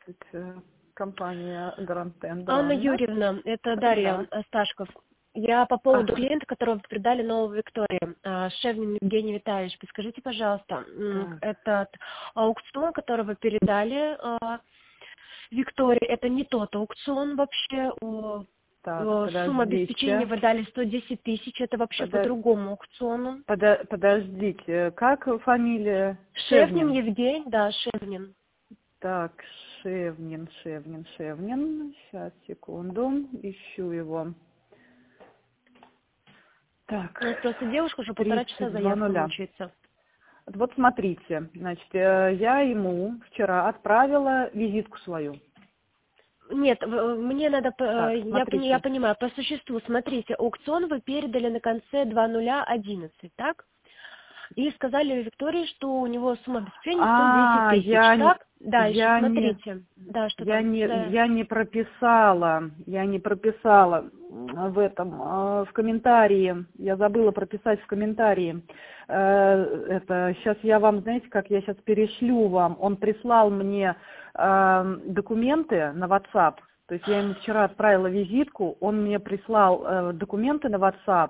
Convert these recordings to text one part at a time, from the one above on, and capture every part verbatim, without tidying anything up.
Здравствуйте, компания Гранд Тендер. Анна Анна. Юрьевна, это Дарья Да. Сташков. Я по поводу Ага. клиента, которого вы передали Новую Викторию, а, Шевнин Евгений Витальевич. Подскажите, пожалуйста, м, Так. этот аукцион, который вы передали а, Виктории, это не тот аукцион вообще. О, Так, о, Сумма обеспечения подождите. вы дали сто десять тысяч, это вообще по Подо- другому аукциону. подо- Подождите, как фамилия? Шевнин Шевнин. Евгений, да, Шевнин. Так, Шевнин, Шевнин, Шевнин. Сейчас, секунду, ищу его. Так, У нас просто девушка уже полтора часа тридцать два заявку нуля. мучается. Вот смотрите, значит, э, я ему вчера отправила визитку свою. Нет, в- мне надо, п- Так, э, я, пони- я смотрите. понимаю, по существу, смотрите, аукцион вы передали на конце два нуля одиннадцать, так? И сказали Виктории, что у него сумма обеспечения сто десять А, тысяч, я, не- так? Дальше, я не, смотрите. Да, что я там? не, Да. я не прописала, я не прописала м, в этом, э, в комментарии, я забыла прописать в комментарии. Э, Это, сейчас я вам, знаете, как я сейчас перешлю вам, он прислал мне э, документы на WhatsApp, то есть я ему вчера отправила визитку, он мне прислал э, документы на WhatsApp,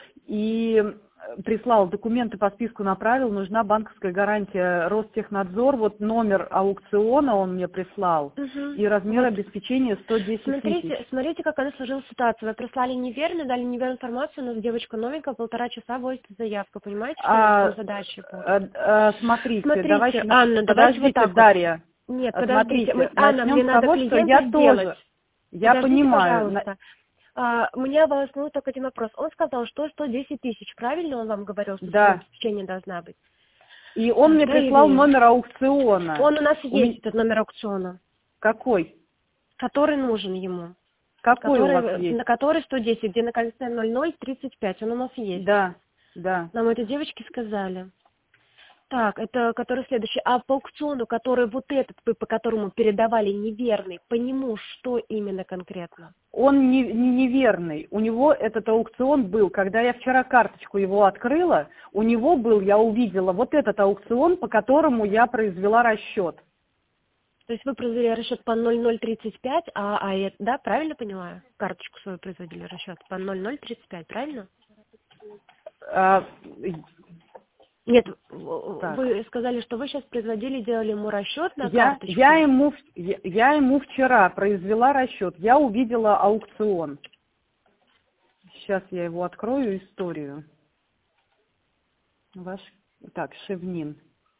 и прислал документы по списку, направил, нужна банковская гарантия Ростехнадзор, вот номер аукциона он мне прислал, Мгм. и размер Вот. обеспечения сто десять тысяч. Смотрите, смотрите, как она сложилась ситуация. Вы прислали неверно, дали неверную информацию, у нас девочка новенькая, полтора часа возится заявка. Понимаете, что у нас А, там задачи будут? э, э, смотрите, Смотрите, давайте, на- Анна, давайте вот подождите, так вот. Дарья, Нет, э, подождите. Мы- смотрите, Анна, начнем мне с надо того, что клиента я сделать. тоже, я Подождите, понимаю, на- пожалуйста. А, меня волнует только один вопрос. Он сказал, что сто десять тысяч. Правильно он вам говорил, что сумма да, обеспечения должна быть? и он Так, мне да прислал или нет? номер аукциона. Он у нас У есть, меня- этот номер аукциона, Какой? который нужен ему. Какой у вас Который, есть? на который сто десять, где на конце ноль ноль тридцать пять. Он у нас есть. Да, да. Нам это девочки сказали. Так, это который следующий. А по аукциону, который вот этот, вы по которому передавали неверный, по нему что именно конкретно? Он не, не неверный. У него этот аукцион был, когда я вчера карточку его открыла, у него был, я увидела, вот этот аукцион, по которому я произвела расчет. То есть вы произвели расчет по ноль ноль тридцать пять, а, а это, да, правильно понимаю? Карточку свою производили расчет по ноль ноль тридцать пять, правильно? А, Нет, так. вы сказали, что вы сейчас производили, делали ему расчет на Я, карточку. я, ему, я, я ему вчера произвела расчет, я увидела аукцион. Сейчас я его открою, историю. Ваш, так, Шевнин.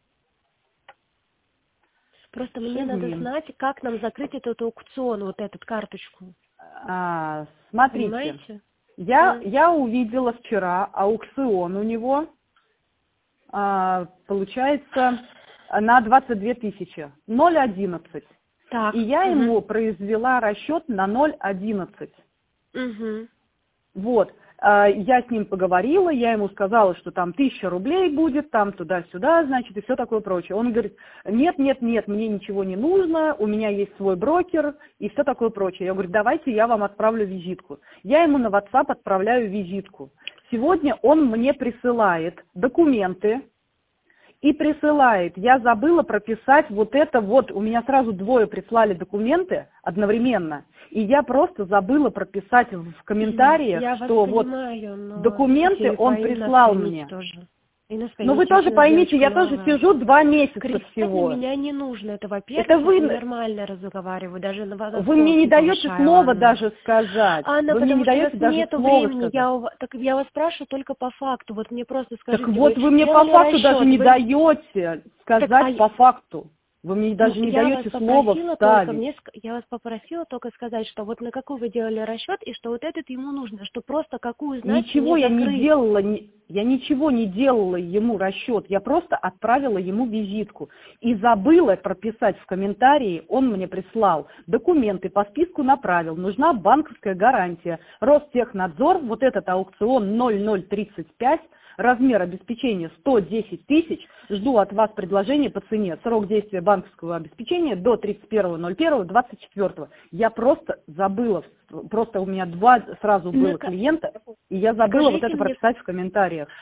Просто мне надо Шевнин. знать, как нам закрыть этот аукцион, вот эту карточку. А, смотрите, Понимаете? я, Mm. я увидела вчера аукцион у него, а, получается, на двадцать две тысячи, ноль одиннадцать. Так. И я Угу. ему произвела расчет на ноль одиннадцать. Угу. Вот. А, Я с ним поговорила, я ему сказала, что там тысяча рублей будет, там туда-сюда, значит, и все такое прочее. Он говорит, нет, нет, нет, мне ничего не нужно, у меня есть свой брокер и все такое прочее. Я говорю, давайте я вам отправлю визитку. Я ему на WhatsApp отправляю визитку. Сегодня он мне присылает документы и присылает. Я забыла прописать вот это вот, у меня сразу двое прислали документы одновременно, и я просто забыла прописать в комментариях, Я что вас вот понимаю, но документы он пойми- прислал поймите мне. Тоже. И нас Ну вы поймите, тоже если у нас поймите, я девочка тоже новая. сижу два месяца Кричать на всего. меня не нужно, это во-первых, Это я вы, с ним нормально разговариваю, даже на вас вы мне не даете повышаю, слова Анна. даже сказать. Анна, Вы мне не потому что у нас даете даже нету слова времени, сказать. я, у ва- так я вас спрашиваю только по факту, вот мне просто скажите, Так вот, вы мне по делали факту расчет, даже не вы... даете сказать Так, а по факту. Вы мне даже не я вас даете слова попросила только вставить. мне, ск- я вас попросила только сказать, что вот на какой вы делали расчет и что вот этот ему нужно, что просто какую знать Ничего мне я не закрыть. делала, ни- я ничего не делала ему расчет, я просто отправила ему визитку. И забыла прописать в комментарии, он мне прислал документы, по списку направил, нужна банковская гарантия. Ростехнадзор, вот этот аукцион ноль ноль тридцать пять, размер обеспечения сто десять тысяч, жду от вас предложения по цене, срок действия банковского обеспечения до тридцать первого ноль первого двадцать четвёртого. Я просто забыла, просто у меня два сразу было Ну-ка, клиента, и я забыла вот скажите это мне, прописать в комментариях.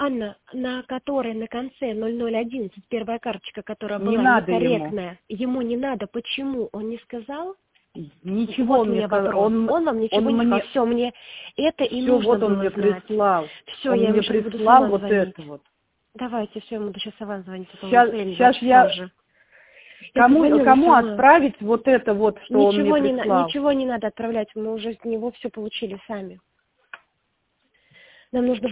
Анна, на которой на конце ноль ноль одиннадцать, первая карточка, которая Не была надо некорректная, ему. ему не надо. Почему? Он не сказал? Ничего Вот он мне вопрос. сказал. Он, он вам ничего он не мне... сказал. Все, мне это и Все, нужно вот он было мне знать. прислал. Все, Он я мне ему сейчас буду прислал сама вот звонить. это вот. Давайте, все, я буду сейчас сама звонить. Сейчас, сейчас я... Уже. Кому, я кому отправить вот это вот, что ничего он мне не, прислал? Ничего не надо отправлять, мы уже с него все получили сами. Нам нужно